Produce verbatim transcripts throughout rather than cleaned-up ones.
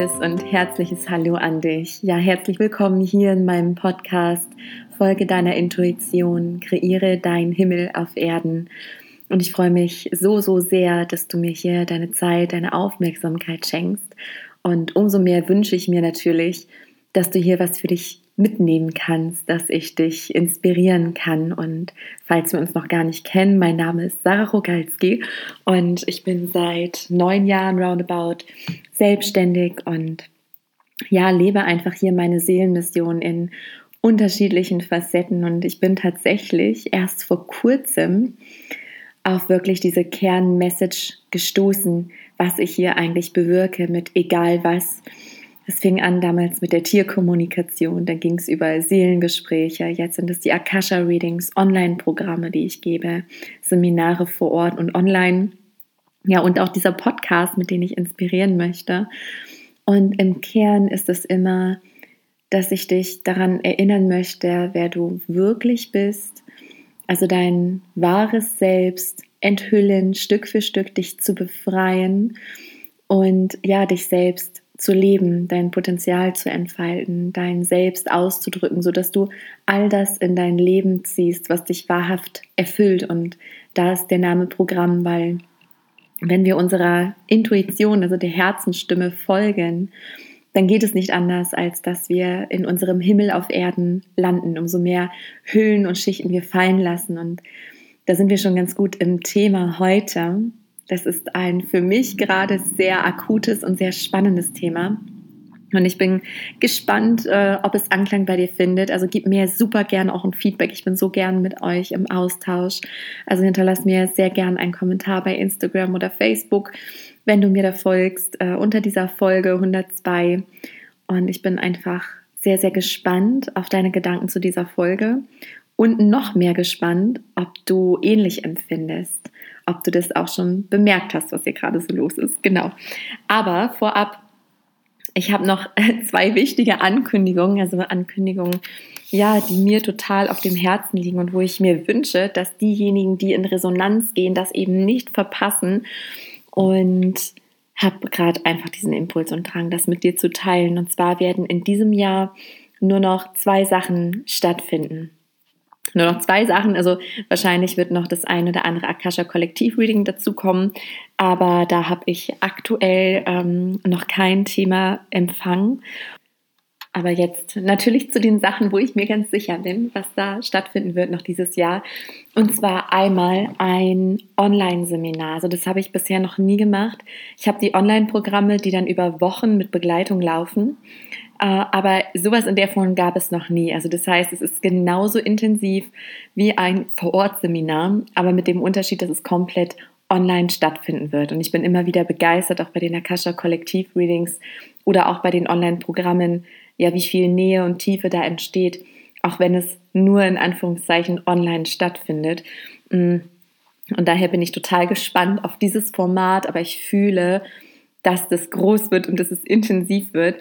liebes und herzliches Hallo an dich. Ja, herzlich willkommen hier in meinem Podcast Folge deiner Intuition, kreiere deinen Himmel auf Erden. Und ich freue mich so, so sehr, dass du mir hier deine Zeit, deine Aufmerksamkeit schenkst. Und umso mehr wünsche ich mir natürlich, dass du hier was für dich mitnehmen kannst, dass ich dich inspirieren kann. Und falls wir uns noch gar nicht kennen, mein Name ist Sarah Rogalski und ich bin seit neun Jahren roundabout selbstständig und ja, lebe einfach hier meine Seelenmission in unterschiedlichen Facetten. Und ich bin tatsächlich erst vor kurzem auf wirklich diese Kernmessage gestoßen, was ich hier eigentlich bewirke mit egal was. Es fing an damals mit der Tierkommunikation, dann ging es über Seelengespräche, jetzt sind es die Akasha-Readings, Online-Programme, die ich gebe, Seminare vor Ort und online, ja, und auch dieser Podcast, mit dem ich inspirieren möchte. Und im Kern ist es immer, dass ich dich daran erinnern möchte, wer du wirklich bist, also dein wahres Selbst enthüllen, Stück für Stück dich zu befreien und ja, dich selbst zu leben, dein Potenzial zu entfalten, dein Selbst auszudrücken, sodass du all das in dein Leben ziehst, was dich wahrhaft erfüllt. Und da ist der Name Programm, weil wenn wir unserer Intuition, also der Herzensstimme folgen, dann geht es nicht anders, als dass wir in unserem Himmel auf Erden landen. Umso mehr Hüllen und Schichten wir fallen lassen. Und da sind wir schon ganz gut im Thema heute. Das ist ein für mich gerade sehr akutes und sehr spannendes Thema. Und ich bin gespannt, äh, ob es Anklang bei dir findet. Also gib mir super gerne auch ein Feedback. Ich bin so gern mit euch im Austausch. Also hinterlass mir sehr gern einen Kommentar bei Instagram oder Facebook, wenn du mir da folgst, äh, unter dieser Folge hundertzwei. Und ich bin einfach sehr, sehr gespannt auf deine Gedanken zu dieser Folge. Und noch mehr gespannt, ob du ähnlich empfindest, ob du das auch schon bemerkt hast, was hier gerade so los ist. Genau. Aber vorab, ich habe noch zwei wichtige Ankündigungen, also Ankündigungen, ja, die mir total auf dem Herzen liegen und wo ich mir wünsche, dass diejenigen, die in Resonanz gehen, das eben nicht verpassen. Und habe gerade einfach diesen Impuls und Drang, das mit dir zu teilen. Und zwar werden in diesem Jahr nur noch zwei Sachen stattfinden. Nur noch zwei Sachen, also wahrscheinlich wird noch das ein oder andere Akasha Kollektiv Reading dazu kommen, aber da habe ich aktuell ähm, noch kein Thema empfangen. Aber jetzt natürlich zu den Sachen, wo ich mir ganz sicher bin, was da stattfinden wird noch dieses Jahr. Und zwar einmal ein Online-Seminar. Also das habe ich bisher noch nie gemacht. Ich habe die Online-Programme, die dann über Wochen mit Begleitung laufen. Aber sowas in der Form gab es noch nie. Also das heißt, es ist genauso intensiv wie ein Vor-Ort-Seminar, aber mit dem Unterschied, dass es komplett online stattfinden wird. Und ich bin immer wieder begeistert, auch bei den Akasha Kollektiv-Readings oder auch bei den Online-Programmen, ja, wie viel Nähe und Tiefe da entsteht, auch wenn es nur in Anführungszeichen online stattfindet. Und daher bin ich total gespannt auf dieses Format, aber ich fühle, dass das groß wird und dass es intensiv wird.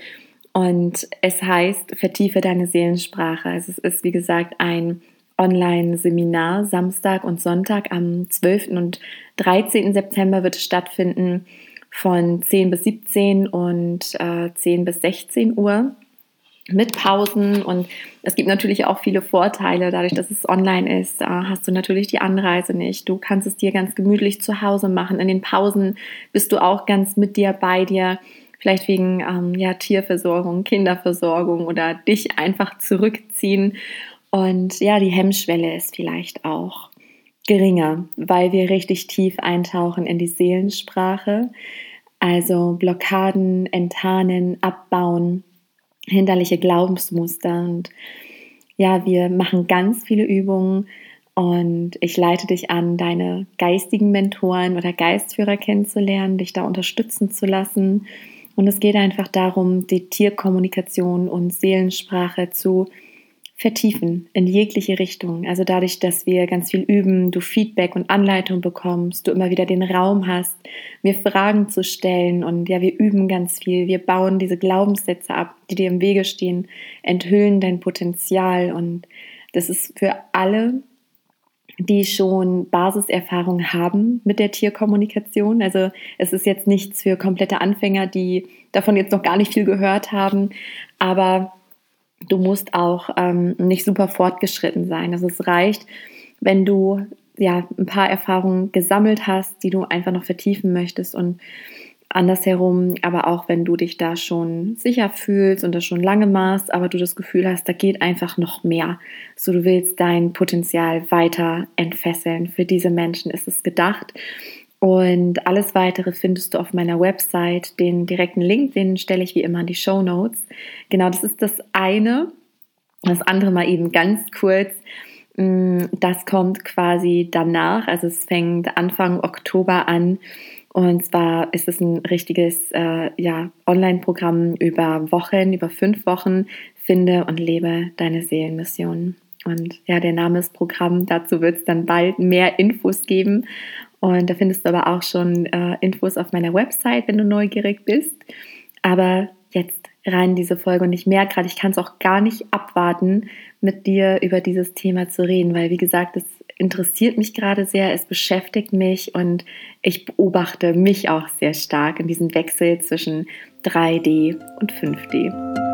Und es heißt, vertiefe deine Seelensprache. Also es ist, wie gesagt, ein Online-Seminar, Samstag und Sonntag am zwölften und dreizehnten September wird es stattfinden, von zehn bis siebzehn und äh, zehn bis sechzehn Uhr. Mit Pausen, und es gibt natürlich auch viele Vorteile, dadurch, dass es online ist, hast du natürlich die Anreise nicht. Du kannst es dir ganz gemütlich zu Hause machen. In den Pausen bist du auch ganz mit dir, bei dir, vielleicht wegen ähm, ja, Tierversorgung, Kinderversorgung oder dich einfach zurückziehen. Und ja, die Hemmschwelle ist vielleicht auch geringer, weil wir richtig tief eintauchen in die Seelensprache, also Blockaden enttarnen, abbauen, hinderliche Glaubensmuster. Und ja, wir machen ganz viele Übungen und ich leite dich an, deine geistigen Mentoren oder Geistführer kennenzulernen, dich da unterstützen zu lassen. Und es geht einfach darum, die Tierkommunikation und Seelensprache zu vertiefen in jegliche Richtung. Also dadurch, dass wir ganz viel üben, du Feedback und Anleitung bekommst, du immer wieder den Raum hast, mir Fragen zu stellen, und ja, wir üben ganz viel. Wir bauen diese Glaubenssätze ab, die dir im Wege stehen, enthüllen dein Potenzial, und das ist für alle die schon Basiserfahrung haben mit der Tierkommunikation. Also es ist jetzt nichts für komplette Anfänger, die davon jetzt noch gar nicht viel gehört haben, aber du musst auch ähm, nicht super fortgeschritten sein. Also es reicht, wenn du ja ein paar Erfahrungen gesammelt hast, die du einfach noch vertiefen möchtest, und andersherum, aber auch wenn du dich da schon sicher fühlst und das schon lange machst, aber du das Gefühl hast, da geht einfach noch mehr. So, du willst dein Potenzial weiter entfesseln. Für diese Menschen ist es gedacht. Und alles Weitere findest du auf meiner Website. Den direkten Link, den stelle ich wie immer in die Shownotes. Genau, das ist das eine. Das andere mal eben ganz kurz. Das kommt quasi danach. Also es fängt Anfang Oktober an. Und zwar ist es ein richtiges äh, ja, Online-Programm über Wochen, über fünf Wochen. Finde und lebe deine Seelenmission. Und ja, der Name ist Programm. Dazu wird es dann bald mehr Infos geben. Und da findest du aber auch schon äh, Infos auf meiner Website, wenn du neugierig bist. Aber jetzt rein in diese Folge. Und ich merke gerade, ich kann es auch gar nicht abwarten, mit dir über dieses Thema zu reden. Weil, wie gesagt, es interessiert mich gerade sehr, es beschäftigt mich und ich beobachte mich auch sehr stark in diesem Wechsel zwischen drei D und fünf D.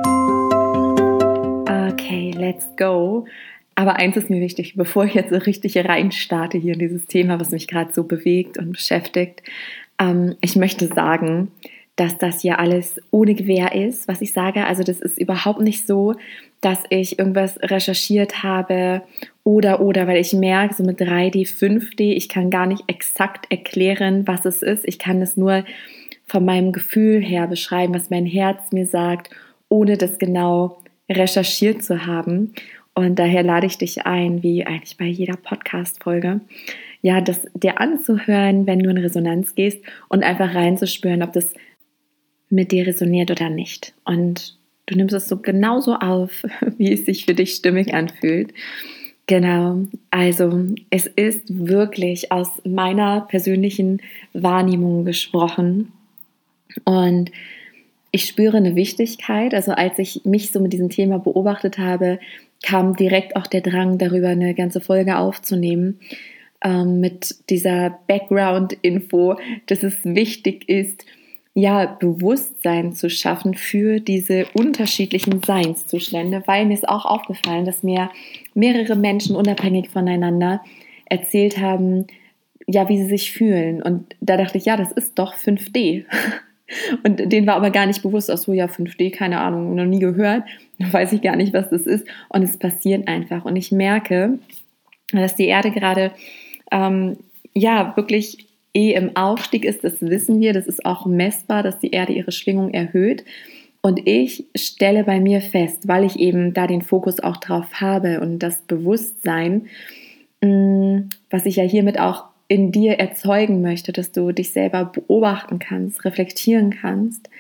Okay, let's go. Aber eins ist mir wichtig, bevor ich jetzt so richtig reinstarte hier in dieses Thema, was mich gerade so bewegt und beschäftigt. Ähm, ich möchte sagen, dass das hier alles ohne Gewähr ist, was ich sage. Also das ist überhaupt nicht so, dass ich irgendwas recherchiert habe oder, oder, weil ich merke, so mit drei D, fünf D, ich kann gar nicht exakt erklären, was es ist. Ich kann es nur von meinem Gefühl her beschreiben, was mein Herz mir sagt, ohne das genau recherchiert zu haben. Und daher lade ich dich ein, wie eigentlich bei jeder Podcast-Folge, ja, das dir anzuhören, wenn du in Resonanz gehst und einfach reinzuspüren, ob das mit dir resoniert oder nicht. Und du nimmst es so genauso auf, wie es sich für dich stimmig anfühlt. Genau, also es ist wirklich aus meiner persönlichen Wahrnehmung gesprochen und ich spüre eine Wichtigkeit. Also als ich mich so mit diesem Thema beobachtet habe, kam direkt auch der Drang, darüber eine ganze Folge aufzunehmen, ähm, mit dieser Background-Info, dass es wichtig ist, ja, Bewusstsein zu schaffen für diese unterschiedlichen Seinszustände, weil mir ist auch aufgefallen, dass mir mehrere Menschen unabhängig voneinander erzählt haben, ja, wie sie sich fühlen. Und da dachte ich, ja, das ist doch fünf D. Und denen war aber gar nicht bewusst, ach so, ja, fünf D, keine Ahnung, noch nie gehört, weiß ich gar nicht, was das ist. Und es passiert einfach. Und ich merke, dass die Erde gerade, ähm, ja, wirklich eh im Aufstieg ist, das wissen wir, das ist auch messbar, dass die Erde ihre Schwingung erhöht. Und ich stelle bei mir fest, weil ich eben da den Fokus auch drauf habe und das Bewusstsein, was ich ja hiermit auch in dir erzeugen möchte, dass du dich selber beobachten kannst, reflektieren kannst,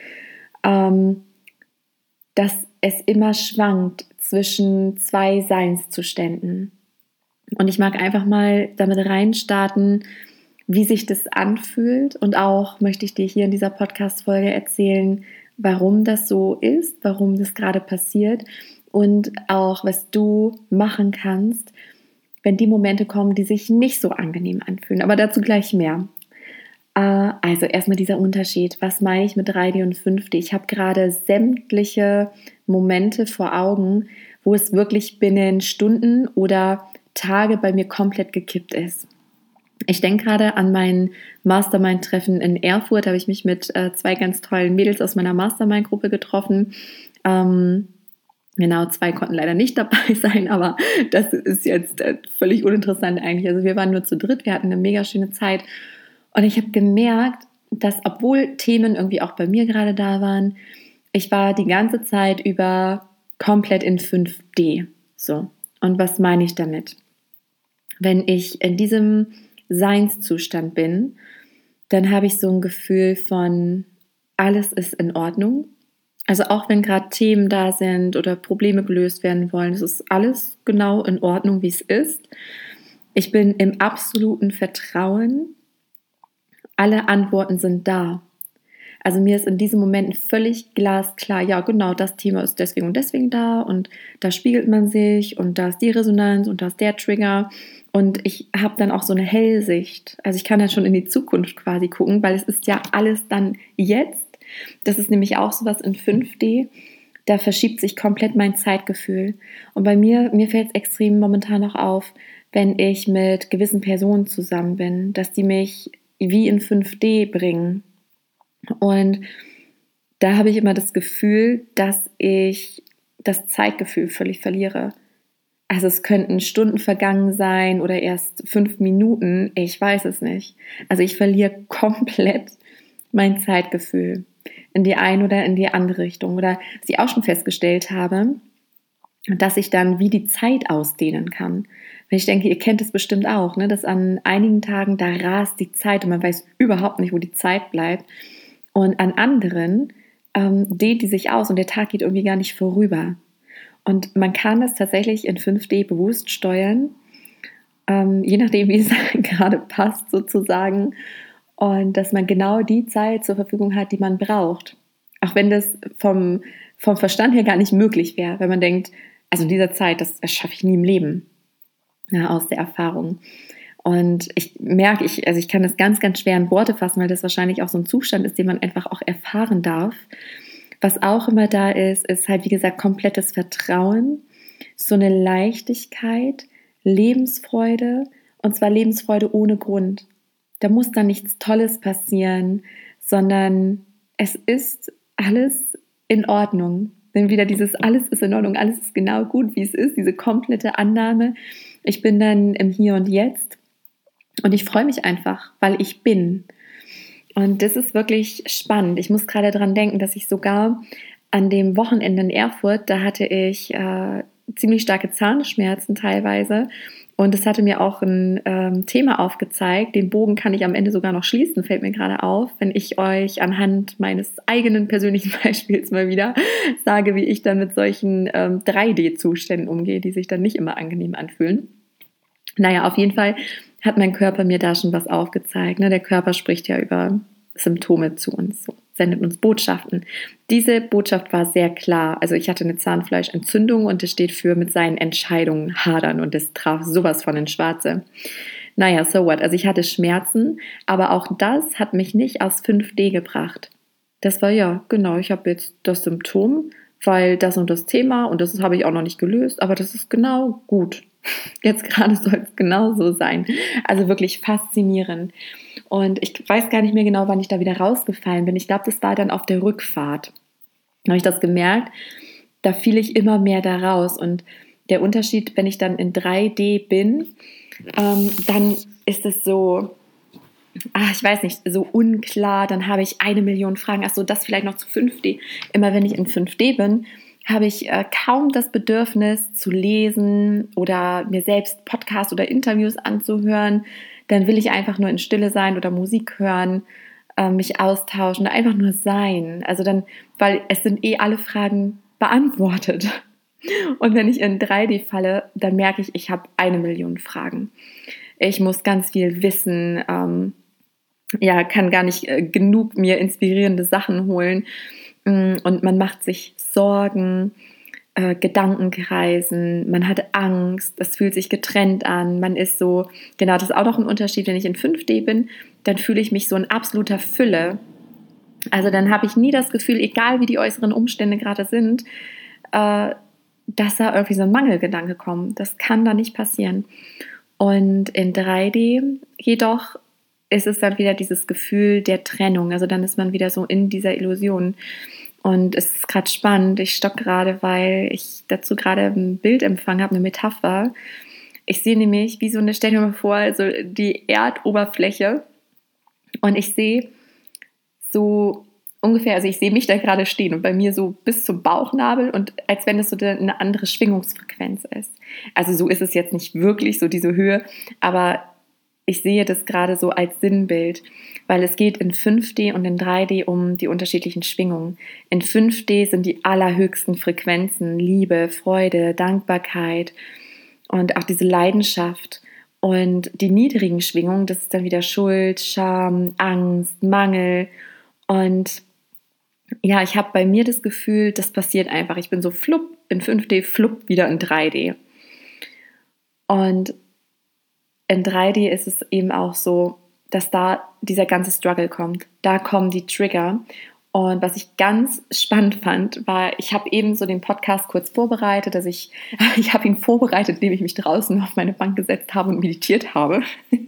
dass es immer schwankt zwischen zwei Seinszuständen. Und ich mag einfach mal damit reinstarten, wie sich das anfühlt, und auch möchte ich dir hier in dieser Podcast-Folge erzählen, warum das so ist, warum das gerade passiert und auch, was du machen kannst, wenn die Momente kommen, die sich nicht so angenehm anfühlen. Aber dazu gleich mehr. Also erstmal dieser Unterschied. Was meine ich mit drei D und fünf D? Ich habe gerade sämtliche Momente vor Augen, wo es wirklich binnen Stunden oder Tage bei mir komplett gekippt ist. Ich denke gerade an mein Mastermind-Treffen in Erfurt. Da habe ich mich mit äh, zwei ganz tollen Mädels aus meiner Mastermind-Gruppe getroffen. Ähm, genau, zwei konnten leider nicht dabei sein, aber das ist jetzt äh, völlig uninteressant eigentlich. Also wir waren nur zu dritt, wir hatten eine mega schöne Zeit. Und ich habe gemerkt, dass obwohl Themen irgendwie auch bei mir gerade da waren, ich war die ganze Zeit über komplett in fünf D. So, und was meine ich damit? Wenn ich in diesem Seinszustand bin, dann habe ich so ein Gefühl von, alles ist in Ordnung. Also auch wenn gerade Themen da sind oder Probleme gelöst werden wollen, es ist alles genau in Ordnung, wie es ist. Ich bin im absoluten Vertrauen. Alle Antworten sind da. Also mir ist in diesen Momenten völlig glasklar, ja genau, das Thema ist deswegen und deswegen da und da spiegelt man sich und da ist die Resonanz und da ist der Trigger und ich habe dann auch so eine Hellsicht. Also ich kann dann schon in die Zukunft quasi gucken, weil es ist ja alles dann jetzt. Das ist nämlich auch sowas in fünf D. Da verschiebt sich komplett mein Zeitgefühl. Und bei mir, mir fällt es extrem momentan noch auf, wenn ich mit gewissen Personen zusammen bin, dass die mich wie in fünf D bringen. Und da habe ich immer das Gefühl, dass ich das Zeitgefühl völlig verliere. Also es könnten Stunden vergangen sein oder erst fünf Minuten, ich weiß es nicht. Also ich verliere komplett mein Zeitgefühl in die eine oder in die andere Richtung. Oder was ich auch schon festgestellt habe, dass ich dann wie die Zeit ausdehnen kann. Wenn ich denke, ihr kennt es bestimmt auch, ne, dass an einigen Tagen, da rast die Zeit und man weiß überhaupt nicht, wo die Zeit bleibt. Und an anderen ähm, dehnt die sich aus und der Tag geht irgendwie gar nicht vorüber. Und man kann das tatsächlich in fünf D bewusst steuern, ähm, je nachdem, wie es gerade passt sozusagen. Und dass man genau die Zeit zur Verfügung hat, die man braucht. Auch wenn das vom, vom Verstand her gar nicht möglich wäre, wenn man denkt, also in dieser Zeit, das, das schaffe ich nie im Leben, ja, aus der Erfahrung. Und ich merke, ich, also ich kann das ganz, ganz schwer in Worte fassen, weil das wahrscheinlich auch so ein Zustand ist, den man einfach auch erfahren darf. Was auch immer da ist, ist halt, wie gesagt, komplettes Vertrauen, so eine Leichtigkeit, Lebensfreude, und zwar Lebensfreude ohne Grund. Da muss dann nichts Tolles passieren, sondern es ist alles in Ordnung. Denn wieder dieses alles ist in Ordnung, alles ist genau gut, wie es ist, diese komplette Annahme. Ich bin dann im Hier und Jetzt und ich freue mich einfach, weil ich bin. Und das ist wirklich spannend. Ich muss gerade daran denken, dass ich sogar an dem Wochenende in Erfurt, da hatte ich äh, ziemlich starke Zahnschmerzen teilweise. Und es hatte mir auch ein ähm, Thema aufgezeigt. Den Bogen kann ich am Ende sogar noch schließen, fällt mir gerade auf, wenn ich euch anhand meines eigenen persönlichen Beispiels mal wieder sage, wie ich dann mit solchen ähm, drei D-Zuständen umgehe, die sich dann nicht immer angenehm anfühlen. Naja, auf jeden Fall hat mein Körper mir da schon was aufgezeigt. Ne? Der Körper spricht ja über Symptome zu uns, so, sendet uns Botschaften. Diese Botschaft war sehr klar. Also ich hatte eine Zahnfleischentzündung und das steht für mit seinen Entscheidungen hadern und das traf sowas von ins Schwarze. Naja, so what? Also ich hatte Schmerzen, aber auch das hat mich nicht aus fünf D gebracht. Das war ja, genau, ich habe jetzt das Symptom, weil das und das Thema und das habe ich auch noch nicht gelöst, aber das ist genau gut. Jetzt gerade soll es genau so sein. Also wirklich faszinierend. Und ich weiß gar nicht mehr genau, wann ich da wieder rausgefallen bin. Ich glaube, das war dann auf der Rückfahrt. Da habe ich das gemerkt, da fiel ich immer mehr da raus. Und der Unterschied, wenn ich dann in drei D bin, ähm, dann ist es so, ach, ich weiß nicht, so unklar. Dann habe ich eine Million Fragen. Ach so, das vielleicht noch zu fünf D. Immer wenn ich in fünf D bin, habe ich äh, kaum das Bedürfnis zu lesen oder mir selbst Podcasts oder Interviews anzuhören. Dann will ich einfach nur in Stille sein oder Musik hören, äh, mich austauschen, einfach nur sein. Also dann, weil es sind eh alle Fragen beantwortet. Und wenn ich in drei D falle, dann merke ich, ich habe eine Million Fragen. Ich muss ganz viel wissen, ähm, ja, kann gar nicht äh, genug mir inspirierende Sachen holen. Und man macht sich Sorgen, äh, Gedanken kreisen, man hat Angst, es fühlt sich getrennt an, man ist so, genau, das ist auch noch ein Unterschied, wenn ich in fünf D bin, dann fühle ich mich so in absoluter Fülle. Also dann habe ich nie das Gefühl, egal wie die äußeren Umstände gerade sind, äh, dass da irgendwie so ein Mangelgedanke kommt. Das kann da nicht passieren. Und in drei D jedoch ist es dann wieder dieses Gefühl der Trennung. Also dann ist man wieder so in dieser Illusion. Und es ist gerade spannend. Ich stock gerade, weil ich dazu gerade ein Bild empfangen habe, eine Metapher. Ich sehe nämlich, wie so eine, stell dir mal vor, also die Erdoberfläche. Und ich sehe so ungefähr, also ich sehe mich da gerade stehen und bei mir so bis zum Bauchnabel und als wenn es so eine andere Schwingungsfrequenz ist. Also so ist es jetzt nicht wirklich, so diese Höhe, aber ich sehe das gerade so als Sinnbild, weil es geht in fünf D und in drei D um die unterschiedlichen Schwingungen. In fünf D sind die allerhöchsten Frequenzen Liebe, Freude, Dankbarkeit und auch diese Leidenschaft. Und die niedrigen Schwingungen, das ist dann wieder Schuld, Scham, Angst, Mangel. Und ja, ich habe bei mir das Gefühl, das passiert einfach. Ich bin so flupp in fünf D, flupp wieder in drei D. Und in drei D ist es eben auch so, dass da dieser ganze Struggle kommt. Da kommen die Trigger. Und was ich ganz spannend fand, war, ich habe eben so den Podcast kurz vorbereitet, dass ich, ich habe ihn vorbereitet, indem ich mich draußen auf meine Bank gesetzt habe und meditiert habe.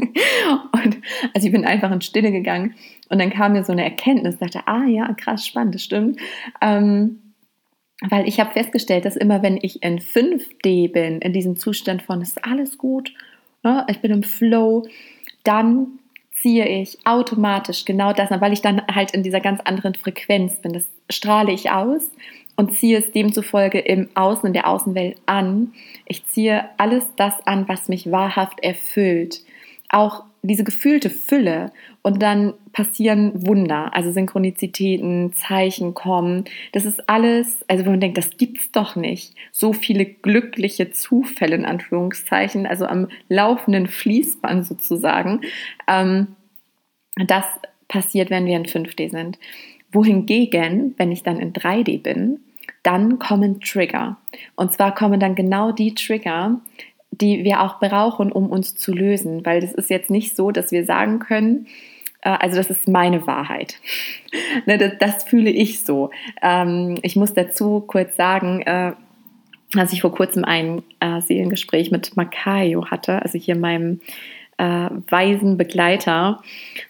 Und also ich bin einfach in Stille gegangen und dann kam mir so eine Erkenntnis, dachte, ah ja, krass, spannend, das stimmt. Ähm, weil ich habe festgestellt, dass immer wenn ich in fünf D bin, in diesem Zustand von, ist alles gut, ne, ich bin im Flow, dann ziehe ich automatisch genau das an, weil ich dann halt in dieser ganz anderen Frequenz bin. Das strahle ich aus und ziehe es demzufolge im Außen, in der Außenwelt an. Ich ziehe alles das an, was mich wahrhaft erfüllt. Auch diese gefühlte Fülle, und dann passieren Wunder, also Synchronizitäten, Zeichen kommen. Das ist alles, also wenn man denkt, das gibt's doch nicht. So viele glückliche Zufälle in Anführungszeichen, also am laufenden Fließband sozusagen. Ähm, das passiert, wenn wir in fünf D sind. Wohingegen, wenn ich dann in drei D bin, dann kommen Trigger. Und zwar kommen dann genau die Trigger, die wir auch brauchen, um uns zu lösen. Weil das ist jetzt nicht so, dass wir sagen können, äh, also das ist meine Wahrheit. ne, das, das fühle ich so. Ähm, ich muss dazu kurz sagen, äh, dass ich vor kurzem ein äh, Seelengespräch mit Makayo hatte, also hier meinem äh, weisen Begleiter.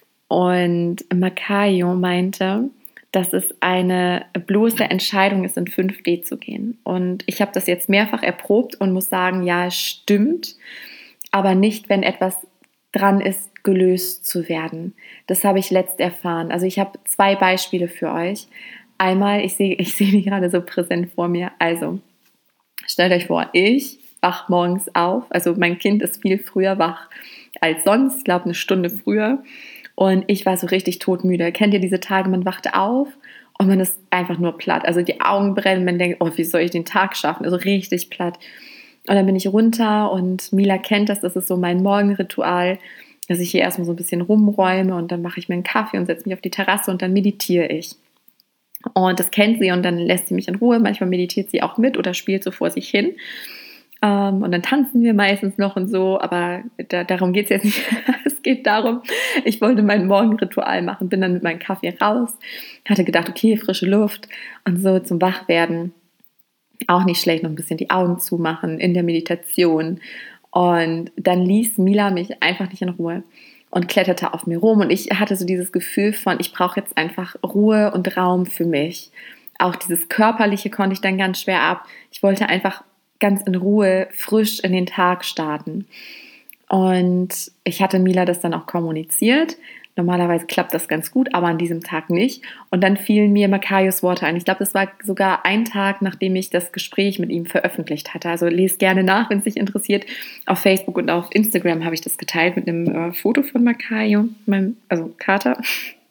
Und Makayo meinte, dass es eine bloße Entscheidung ist, in fünf D zu gehen. Und ich habe das jetzt mehrfach erprobt und muss sagen, ja, es stimmt, aber nicht, wenn etwas dran ist, gelöst zu werden. Das habe ich letzt erfahren. Also ich habe zwei Beispiele für euch. Einmal, ich sehe ich sehe die gerade so präsent vor mir. Also, stellt euch vor, ich wach morgens auf. Also mein Kind ist viel früher wach als sonst, ich glaube eine Stunde früher. Und ich war so richtig todmüde. Kennt ihr diese Tage, man wacht auf und man ist einfach nur platt. Also die Augen brennen, man denkt, oh, wie soll ich den Tag schaffen? Also richtig platt. Und dann bin ich runter und Mila kennt das, das ist so mein Morgenritual, dass ich hier erstmal so ein bisschen rumräume und dann mache ich mir einen Kaffee und setze mich auf die Terrasse und dann meditiere ich. Und das kennt sie und dann lässt sie mich in Ruhe. Manchmal meditiert sie auch mit oder spielt so vor sich hin. Um, und dann tanzen wir meistens noch und so, aber da, darum geht es jetzt nicht. Es geht darum, ich wollte mein Morgenritual machen, bin dann mit meinem Kaffee raus, hatte gedacht, okay, frische Luft und so zum Wachwerden. Auch nicht schlecht, noch ein bisschen die Augen zumachen in der Meditation. Und dann ließ Mila mich einfach nicht in Ruhe und kletterte auf mir rum. Und ich hatte so dieses Gefühl von, ich brauche jetzt einfach Ruhe und Raum für mich. Auch dieses Körperliche konnte ich dann ganz schwer ab. Ich wollte einfach ganz in Ruhe, frisch in den Tag starten. Und ich hatte Mila das dann auch kommuniziert. Normalerweise klappt das ganz gut, aber an diesem Tag nicht. Und dann fielen mir Makayos Worte ein. Ich glaube, das war sogar ein Tag, nachdem ich das Gespräch mit ihm veröffentlicht hatte. Also lest gerne nach, wenn es dich interessiert. Auf Facebook und auf Instagram habe ich das geteilt mit einem äh, Foto von Makayo, meinem, also Kater.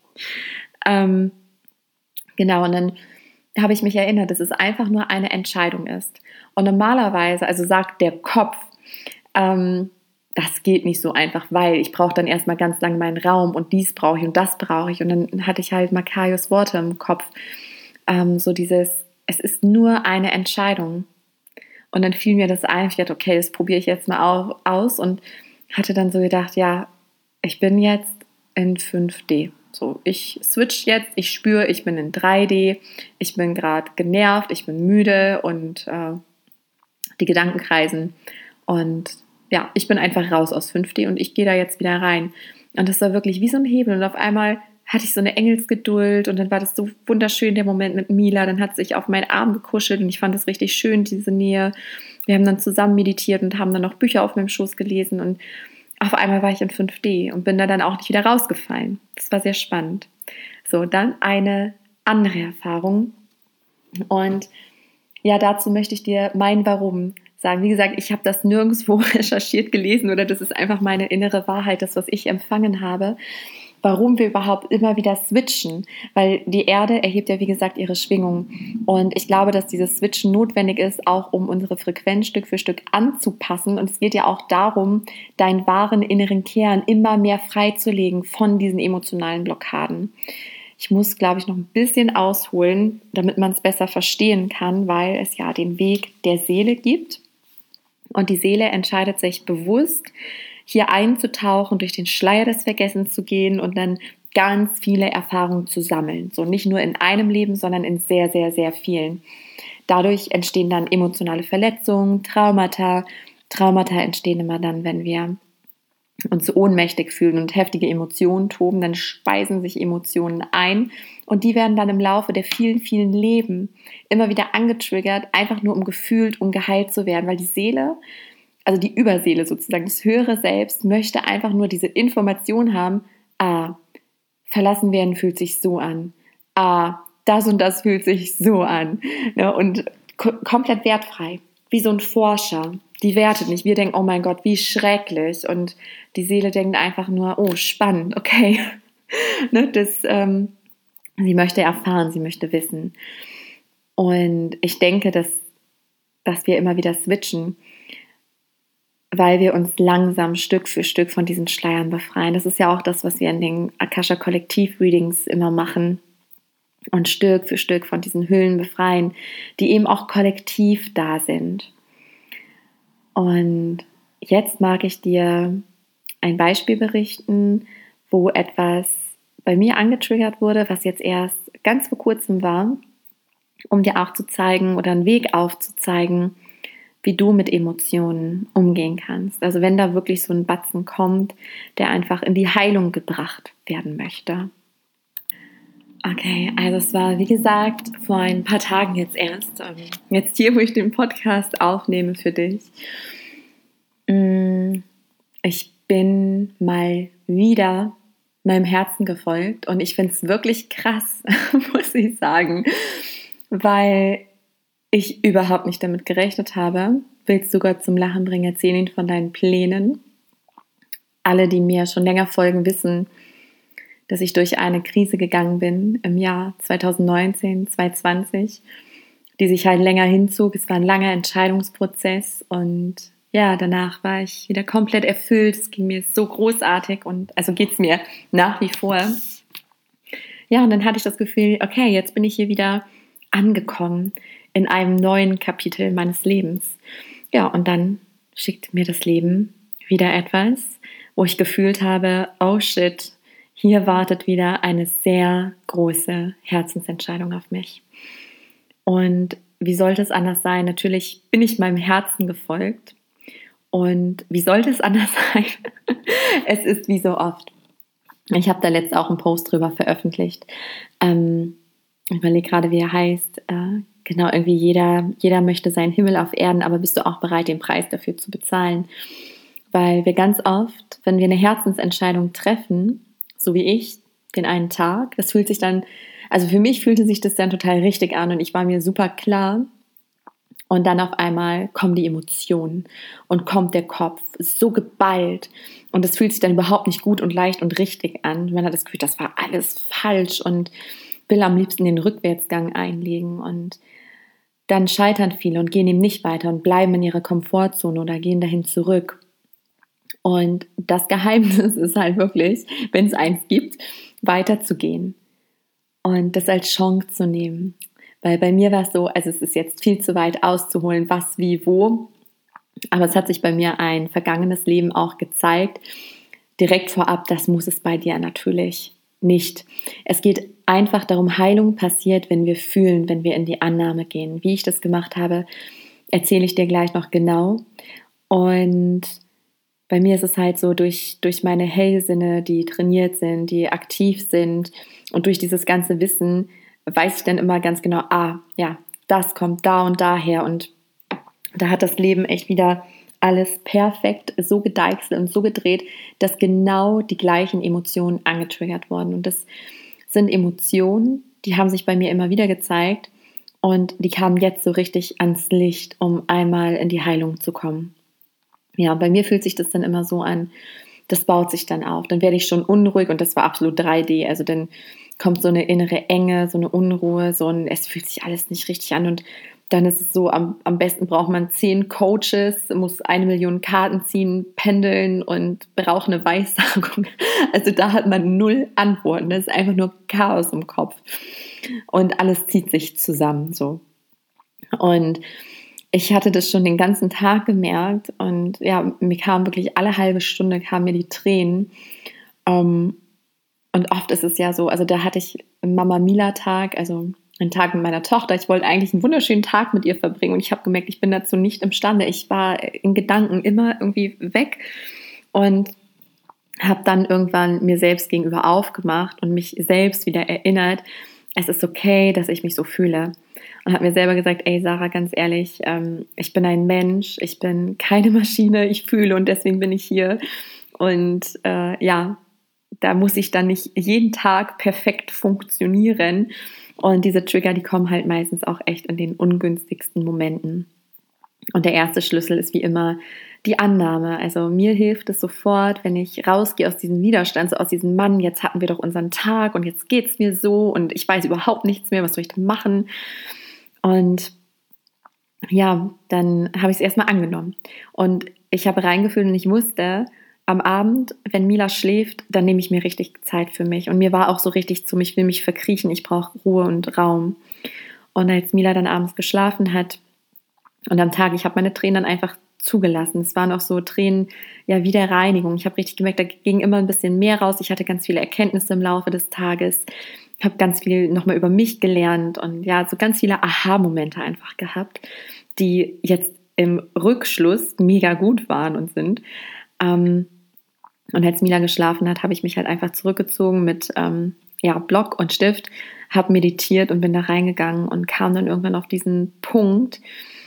ähm, genau, und dann habe ich mich erinnert, dass es einfach nur eine Entscheidung ist. Und normalerweise, also sagt der Kopf, ähm, das geht nicht so einfach, weil ich brauche dann erstmal ganz lange meinen Raum und dies brauche ich und das brauche ich. Und dann hatte ich halt Makayos Worte im Kopf. Ähm, so dieses, es ist nur eine Entscheidung. Und dann fiel mir das ein, ich dachte, okay, das probiere ich jetzt mal auch aus und hatte dann so gedacht, ja, ich bin jetzt in fünf D. So, ich switch jetzt, ich spüre, ich bin in drei D, ich bin gerade genervt, ich bin müde und äh, die Gedanken kreisen. Und ja, ich bin einfach raus aus fünf D und ich gehe da jetzt wieder rein. Und das war wirklich wie so ein Hebel. Und auf einmal hatte ich so eine Engelsgeduld und dann war das so wunderschön, der Moment mit Mila. Dann hat sie sich auf meinen Arm gekuschelt und ich fand das richtig schön, diese Nähe. Wir haben dann zusammen meditiert und haben dann noch Bücher auf meinem Schoß gelesen und auf einmal war ich in fünf D und bin da dann auch nicht wieder rausgefallen. Das war sehr spannend. So, dann eine andere Erfahrung. Und ja, dazu möchte ich dir mein Warum sagen. Wie gesagt, ich habe das nirgendwo recherchiert, gelesen oder das ist einfach meine innere Wahrheit, das, was ich empfangen habe. Warum wir überhaupt immer wieder switchen, weil die Erde erhebt ja, wie gesagt, ihre Schwingung. Und ich glaube, dass dieses Switchen notwendig ist, auch um unsere Frequenz Stück für Stück anzupassen. Und es geht ja auch darum, deinen wahren inneren Kern immer mehr freizulegen von diesen emotionalen Blockaden. Ich muss, glaube ich, noch ein bisschen ausholen, damit man es besser verstehen kann, weil es ja den Weg der Seele gibt. Und die Seele entscheidet sich bewusst, hier einzutauchen, durch den Schleier des Vergessens zu gehen und dann ganz viele Erfahrungen zu sammeln. So nicht nur in einem Leben, sondern in sehr, sehr, sehr vielen. Dadurch entstehen dann emotionale Verletzungen, Traumata. Traumata entstehen immer dann, wenn wir uns so ohnmächtig fühlen und heftige Emotionen toben, dann speisen sich Emotionen ein und die werden dann im Laufe der vielen, vielen Leben immer wieder angetriggert, einfach nur um gefühlt, um geheilt zu werden, weil die Seele, also die Überseele sozusagen, das höhere Selbst, möchte einfach nur diese Information haben, ah, verlassen werden fühlt sich so an, ah, das und das fühlt sich so an, ne? Und k- komplett wertfrei, wie so ein Forscher. Die wertet nicht. Wir denken, oh mein Gott, wie schrecklich. Und die Seele denkt einfach nur, oh, spannend, okay. ne, das, ähm, sie möchte erfahren, sie möchte wissen. Und ich denke, dass, dass wir immer wieder switchen, weil wir uns langsam Stück für Stück von diesen Schleiern befreien. Das ist ja auch das, was wir in den Akasha-Kollektiv-Readings immer machen. Und Stück für Stück von diesen Hüllen befreien, die eben auch kollektiv da sind. Und jetzt mag ich dir ein Beispiel berichten, wo etwas bei mir angetriggert wurde, was jetzt erst ganz vor kurzem war, um dir auch zu zeigen oder einen Weg aufzuzeigen, wie du mit Emotionen umgehen kannst. Also wenn da wirklich so ein Batzen kommt, der einfach in die Heilung gebracht werden möchte. Okay, also es war, wie gesagt, vor ein paar Tagen jetzt erst, jetzt hier, wo ich den Podcast aufnehme für dich. Ich bin mal wieder meinem Herzen gefolgt und ich finde es wirklich krass, muss ich sagen, weil ich überhaupt nicht damit gerechnet habe. Willst du Gott zum Lachen bringen, erzähl ihn von deinen Plänen. Alle, die mir schon länger folgen, wissen, dass ich durch eine Krise gegangen bin im Jahr zwanzig neunzehn, zwanzig zwanzig, die sich halt länger hinzog. Es war ein langer Entscheidungsprozess und ja, danach war ich wieder komplett erfüllt. Es ging mir so großartig und also geht es mir nach wie vor. Ja, und dann hatte ich das Gefühl, okay, jetzt bin ich hier wieder angekommen in einem neuen Kapitel meines Lebens. Ja, und dann schickt mir das Leben wieder etwas, wo ich gefühlt habe, oh shit, hier wartet wieder eine sehr große Herzensentscheidung auf mich. Und wie sollte es anders sein? Natürlich bin ich meinem Herzen gefolgt. Und wie sollte es anders sein? Es ist wie so oft. Ich habe da letztens auch einen Post drüber veröffentlicht. Ähm, ich überlege gerade, wie er heißt. Äh, genau, irgendwie jeder, jeder möchte seinen Himmel auf Erden, aber bist du auch bereit, den Preis dafür zu bezahlen? Weil wir ganz oft, wenn wir eine Herzensentscheidung treffen, so wie ich, den einen Tag, das fühlt sich dann, also für mich fühlte sich das dann total richtig an und ich war mir super klar. Und dann auf einmal kommen die Emotionen und kommt der Kopf, ist so geballt und es fühlt sich dann überhaupt nicht gut und leicht und richtig an. Man hat das Gefühl, das war alles falsch und will am liebsten den Rückwärtsgang einlegen und dann scheitern viele und gehen eben nicht weiter und bleiben in ihrer Komfortzone oder gehen dahin zurück. Und das Geheimnis ist halt wirklich, wenn es eins gibt, weiterzugehen und das als Chance zu nehmen. Weil bei mir war es so, also es ist jetzt viel zu weit auszuholen, was, wie, wo, aber es hat sich bei mir ein vergangenes Leben auch gezeigt, direkt vorab, das muss es bei dir natürlich nicht. Es geht einfach darum, Heilung passiert, wenn wir fühlen, wenn wir in die Annahme gehen. Wie ich das gemacht habe, erzähle ich dir gleich noch genau. Und bei mir ist es halt so, durch, durch meine Hellsinne, die trainiert sind, die aktiv sind und durch dieses ganze Wissen, weiß ich dann immer ganz genau, ah, ja, das kommt da und daher und da hat das Leben echt wieder alles perfekt so gedeichselt und so gedreht, dass genau die gleichen Emotionen angetriggert wurden und das sind Emotionen, die haben sich bei mir immer wieder gezeigt und die kamen jetzt so richtig ans Licht, um einmal in die Heilung zu kommen. Ja, bei mir fühlt sich das dann immer so an, das baut sich dann auf, dann werde ich schon unruhig und das war absolut drei D, also dann kommt so eine innere Enge, so eine Unruhe, so ein, es fühlt sich alles nicht richtig an und Dann ist es so, am, am besten braucht man zehn Coaches, muss eine Million Karten ziehen, pendeln und braucht eine Weissagung. Also da hat man null Antworten. Das ist einfach nur Chaos im Kopf. Und alles zieht sich zusammen so. Und ich hatte das schon den ganzen Tag gemerkt. Und ja, mir kam wirklich alle halbe Stunde kamen mir die Tränen. Um, und oft ist es ja so, also da hatte ich Mama Mila Tag, also einen Tag mit meiner Tochter. Ich wollte eigentlich einen wunderschönen Tag mit ihr verbringen und ich habe gemerkt, ich bin dazu nicht imstande. Ich war in Gedanken immer irgendwie weg und habe dann irgendwann mir selbst gegenüber aufgemacht und mich selbst wieder erinnert, es ist okay, dass ich mich so fühle. Und habe mir selber gesagt, ey Sarah, ganz ehrlich, ähm, ich bin ein Mensch, ich bin keine Maschine, ich fühle und deswegen bin ich hier. Und äh, ja, da muss ich dann nicht jeden Tag perfekt funktionieren. Und diese Trigger, die kommen halt meistens auch echt in den ungünstigsten Momenten. Und der erste Schlüssel ist wie immer die Annahme. Also mir hilft es sofort, wenn ich rausgehe aus diesem Widerstand, so aus diesem Mann, jetzt hatten wir doch unseren Tag und jetzt geht es mir so und ich weiß überhaupt nichts mehr, was soll ich denn machen? Und ja, dann habe ich es erstmal angenommen. Und ich habe reingefühlt und ich wusste, am Abend, wenn Mila schläft, dann nehme ich mir richtig Zeit für mich. Und mir war auch so richtig zu, ich will mich verkriechen, ich brauche Ruhe und Raum. Und als Mila dann abends geschlafen hat und am Tag, ich habe meine Tränen dann einfach zugelassen. Es waren auch so Tränen, ja, wie der Reinigung. Ich habe richtig gemerkt, da ging immer ein bisschen mehr raus. Ich hatte ganz viele Erkenntnisse im Laufe des Tages, habe ganz viel nochmal über mich gelernt und ja, so ganz viele Aha-Momente einfach gehabt, die jetzt im Rückschluss mega gut waren und sind. Ähm, Und als Mila geschlafen hat, habe ich mich halt einfach zurückgezogen mit ähm, ja, Block und Stift, habe meditiert und bin da reingegangen und kam dann irgendwann auf diesen Punkt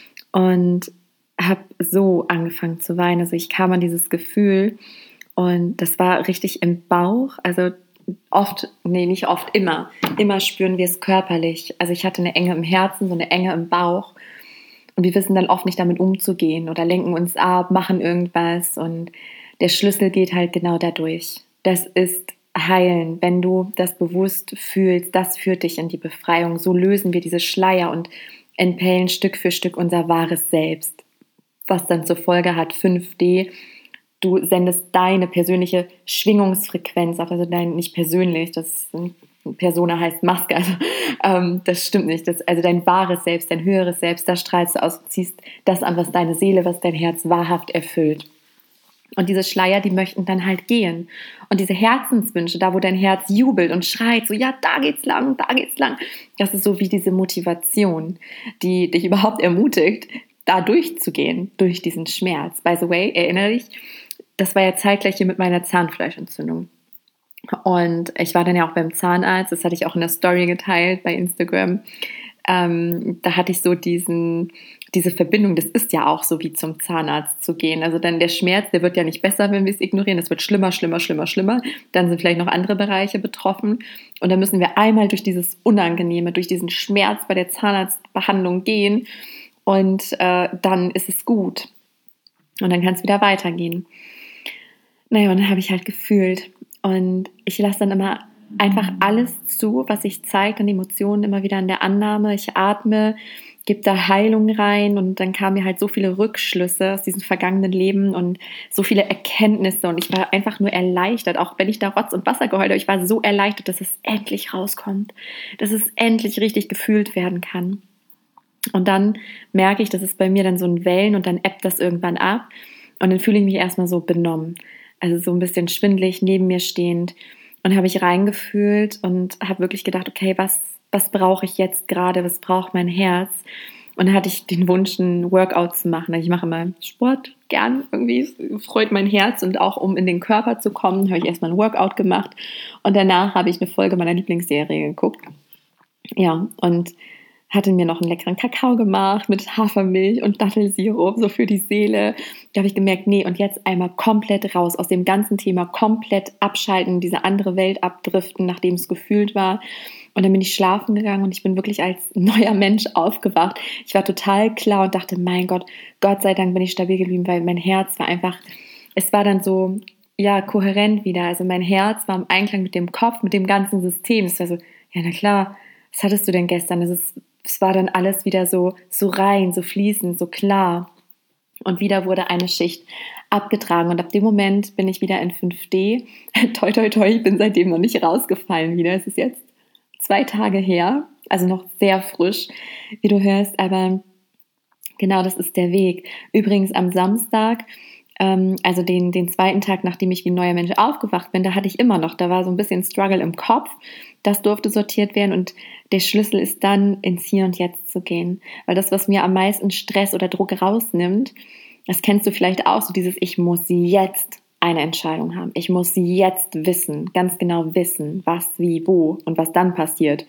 und habe so angefangen zu weinen. Also ich kam an dieses Gefühl und das war richtig im Bauch. Also oft, nee, nicht oft, immer. Immer spüren wir es körperlich. Also ich hatte eine Enge im Herzen, so eine Enge im Bauch. Und wir wissen dann oft nicht damit umzugehen oder lenken uns ab, machen irgendwas und der Schlüssel geht halt genau dadurch. Das ist Heilen, wenn du das bewusst fühlst, das führt dich in die Befreiung. So lösen wir diese Schleier und entpellen Stück für Stück unser wahres Selbst. Was dann zur Folge hat fünf D, du sendest deine persönliche Schwingungsfrequenz auf, also dein, nicht persönlich, das Persona heißt Maske, also ähm, das stimmt nicht, das, also dein wahres Selbst, dein höheres Selbst, da strahlst du aus, ziehst das an, was deine Seele, was dein Herz wahrhaft erfüllt. Und diese Schleier, die möchten dann halt gehen. Und diese Herzenswünsche, da wo dein Herz jubelt und schreit, so ja, da geht's lang, da geht's lang. Das ist so wie diese Motivation, die dich überhaupt ermutigt, da durchzugehen, durch diesen Schmerz. By the way, erinnere dich, das war ja zeitgleich hier mit meiner Zahnfleischentzündung. Und ich war dann ja auch beim Zahnarzt, das hatte ich auch in der Story geteilt bei Instagram. Ähm, da hatte ich so diesen, diese Verbindung, das ist ja auch so wie zum Zahnarzt zu gehen. Also dann der Schmerz, der wird ja nicht besser, wenn wir es ignorieren. Es wird schlimmer, schlimmer, schlimmer, schlimmer. Dann sind vielleicht noch andere Bereiche betroffen. Und dann müssen wir einmal durch dieses Unangenehme, durch diesen Schmerz bei der Zahnarztbehandlung gehen. Und äh, dann ist es gut. Und dann kann es wieder weitergehen. Naja, und dann habe ich halt gefühlt. Und ich lasse dann immer einfach alles zu, was sich zeigt, an Emotionen, immer wieder in der Annahme. Ich atme, gebe da Heilung rein und dann kamen mir halt so viele Rückschlüsse aus diesem vergangenen Leben und so viele Erkenntnisse und ich war einfach nur erleichtert, auch wenn ich da Rotz und Wasser geheult habe. Ich war so erleichtert, dass es endlich rauskommt, dass es endlich richtig gefühlt werden kann. Und dann merke ich, dass es bei mir dann so ein Wellen und dann ebbt das irgendwann ab und dann fühle ich mich erstmal so benommen, also so ein bisschen schwindelig neben mir stehend. Und habe ich reingefühlt und habe wirklich gedacht, okay, was, was brauche ich jetzt gerade, was braucht mein Herz? Und dann hatte ich den Wunsch, ein Workout zu machen. Ich mache immer Sport gern, irgendwie freut mein Herz. Und auch um in den Körper zu kommen, habe ich erstmal ein Workout gemacht. Und danach habe ich eine Folge meiner Lieblingsserie geguckt. Ja, und hatte mir noch einen leckeren Kakao gemacht mit Hafermilch und Dattelsirup, so für die Seele. Da habe ich gemerkt, nee, und jetzt einmal komplett raus aus dem ganzen Thema, komplett abschalten, diese andere Welt abdriften, nachdem es gefühlt war. Und dann bin ich schlafen gegangen und ich bin wirklich als neuer Mensch aufgewacht. Ich war total klar und dachte, mein Gott, Gott sei Dank bin ich stabil geblieben, weil mein Herz war einfach, es war dann so, ja, kohärent wieder. Also mein Herz war im Einklang mit dem Kopf, mit dem ganzen System. Es war so, ja, na klar, was hattest du denn gestern? Das ist es war dann alles wieder so, so rein, so fließend, so klar. Und wieder wurde eine Schicht abgetragen. Und ab dem Moment bin ich wieder in fünf D. Toi, toi, toi, ich bin seitdem noch nicht rausgefallen wieder. Es ist jetzt zwei Tage her, also noch sehr frisch, wie du hörst. Aber genau, das ist der Weg. Übrigens am Samstag, ähm, also den, den zweiten Tag, nachdem ich wie ein neuer Mensch aufgewacht bin, da hatte ich immer noch, da war so ein bisschen Struggle im Kopf. Das durfte sortiert werden und der Schlüssel ist dann, ins Hier und Jetzt zu gehen. Weil das, was mir am meisten Stress oder Druck rausnimmt, das kennst du vielleicht auch, so dieses, ich muss jetzt eine Entscheidung haben. Ich muss jetzt wissen, ganz genau wissen, was, wie, wo und was dann passiert.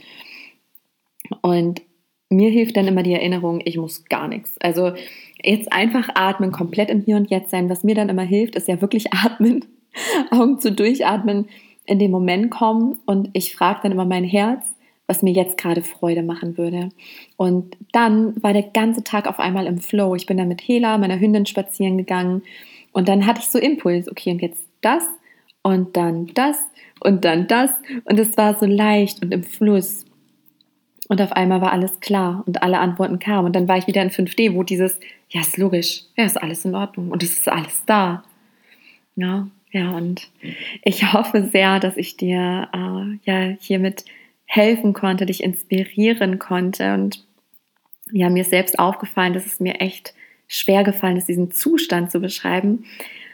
Und mir hilft dann immer die Erinnerung, ich muss gar nichts. Also jetzt einfach atmen, komplett im Hier und Jetzt sein. Was mir dann immer hilft, ist ja wirklich atmen, Augen zu durchatmen, in den Moment kommen und ich frage dann immer mein Herz, was mir jetzt gerade Freude machen würde. Und dann war der ganze Tag auf einmal im Flow. Ich bin dann mit Hela, meiner Hündin, spazieren gegangen und dann hatte ich so Impuls, okay, und jetzt das und dann das und dann das und es war so leicht und im Fluss. Und auf einmal war alles klar und alle Antworten kamen. Und dann war ich wieder in fünf D, wo dieses, ja, ist logisch, ja, ist alles in Ordnung und es ist alles da. Ja, ja, und ich hoffe sehr, dass ich dir äh, ja hiermit helfen konnte, dich inspirieren konnte. Und ja, mir ist selbst aufgefallen, dass es mir echt schwer gefallen ist, diesen Zustand zu beschreiben.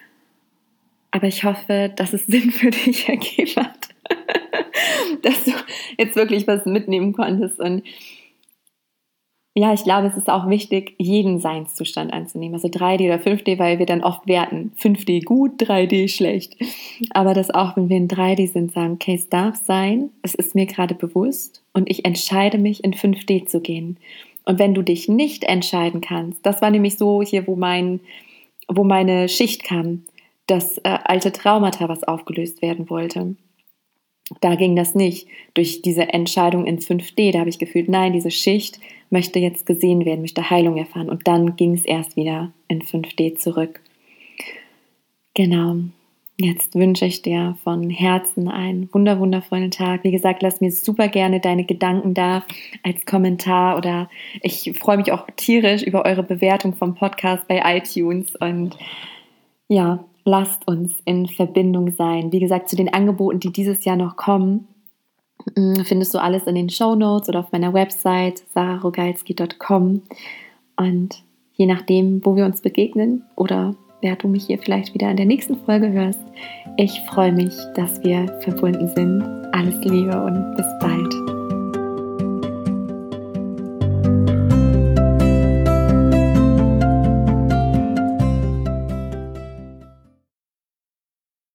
Aber ich hoffe, dass es Sinn für dich ergeben hat, dass du jetzt wirklich was mitnehmen konntest. Und ja, ich glaube, es ist auch wichtig, jeden Seinszustand anzunehmen. Also drei D oder fünf D, weil wir dann oft werten. fünf D gut, drei D schlecht. Aber dass auch, wenn wir in drei D sind, sagen, okay, es darf sein, es ist mir gerade bewusst und ich entscheide mich, in fünf D zu gehen. Und wenn du dich nicht entscheiden kannst, das war nämlich so hier, wo, mein, wo meine Schicht kam, das äh, alte Traumata, was aufgelöst werden wollte. Da ging das nicht durch diese Entscheidung in fünf D. Da habe ich gefühlt, nein, diese Schicht möchte jetzt gesehen werden, möchte Heilung erfahren. Und dann ging es erst wieder in fünf D zurück. Genau. Jetzt wünsche ich dir von Herzen einen wunder wundervollen Tag. Wie gesagt, lass mir super gerne deine Gedanken da als Kommentar oder ich freue mich auch tierisch über eure Bewertung vom Podcast bei iTunes und ja, lasst uns in Verbindung sein. Wie gesagt, zu den Angeboten, die dieses Jahr noch kommen, findest du alles in den Shownotes oder auf meiner Website sarah rogalski punkt com und je nachdem, wo wir uns begegnen oder wer du mich hier vielleicht wieder in der nächsten Folge hörst, ich freue mich, dass wir verbunden sind. Alles Liebe und bis bald.